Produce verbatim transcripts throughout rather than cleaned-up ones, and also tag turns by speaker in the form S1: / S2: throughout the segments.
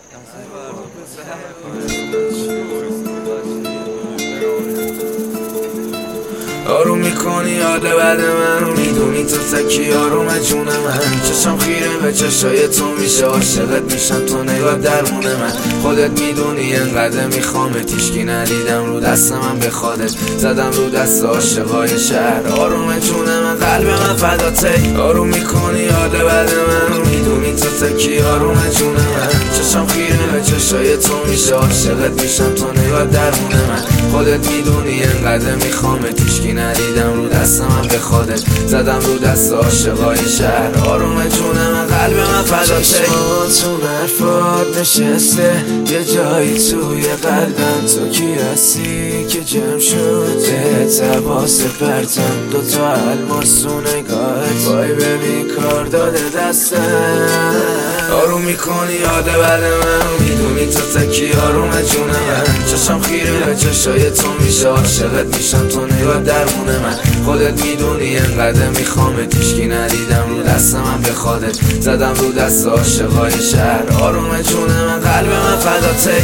S1: آروم میکنی یاد بعد من رو میدونی تو تکی آروم جون من. چشم خیره به چشای تو میشه عاشقت میشم تو نگاه درمون من. خودت میدونی انقدر میخوام تیشکی ندیدم رو دست من به خودت زدم رو دست عاشقای شهر. آروم جون من قلب من فداته. آروم میکنی یاد بعد من رو میدونی تو تکی آروم جون من. چشم خیره به چشای تو میشه عاشقت میشم تو نگاه درمون من. خودت میدونی انقدر میخوام تیشکی ندیدم رو دست من به خودت زدم رو دست عاشقای شهر. آروم جون من قلب من فداته. چشماتون حرفات نشسته یه جایی توی قلبم. تو کی هستی که جمع شد بهت حواس پرتم دوتا الماس تو نگاهت. وای ببین کار داده دستم. آروم میکنی یاد بعد من میدونی تو تکی آروم جون من. چشم خیره به چشای تو میشه عاشقت میشم تو نگاه درمون من. خودت میدونی انقدر میخوام تیشکی ندیدم رو دست من به خودت زدم رو دست عاشقای شهر. آروم جون من قلب من فداته.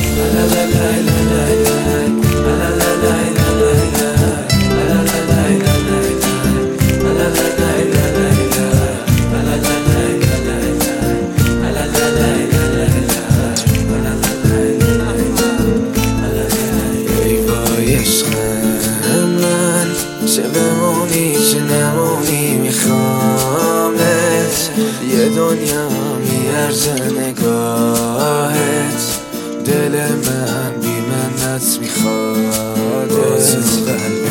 S1: چه بمونی چه نمونی میخوامت. یه دنیا میارزه نگاهت. دل من بی منت میخواد تو قلب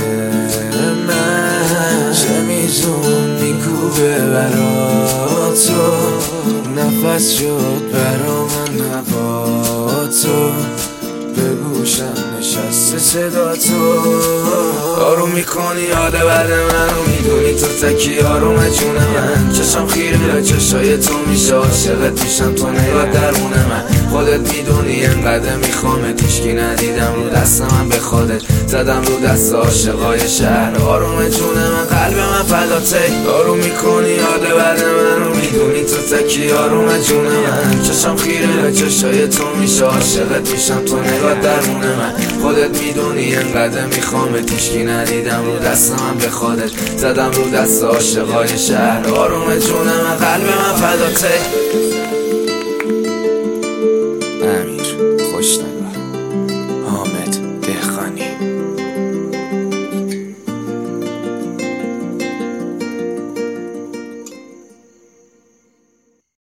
S1: من. چه میزون میکوبه برا تو نفس شد برا من هوا تو. به گوشم نشسته صدا تو. آروم میکنی یاد بعد من رو میدونی تو تکی آروم جون من. چشم خیره به چشای تو میشه عاشقت میشم تو نگاه درمون من. خودت میدونی انقدر میخوام تیشکی ندیدم رو دست من به خودت زدم رو دست عاشقای شهر. آروم جون من قلب من فداته. آروم میکنی یاد بعد من رو میدونی تو تکی آروم جون من. چشم خیره به چشای تو میشه عاشقت میشم تو نگاه درمون من. خودت میدونی انقدر میخوام تیشکی ندیدم رو دست من به خودت زدم رو دست عاشقای شهر. آروم جون من قلب من فداته.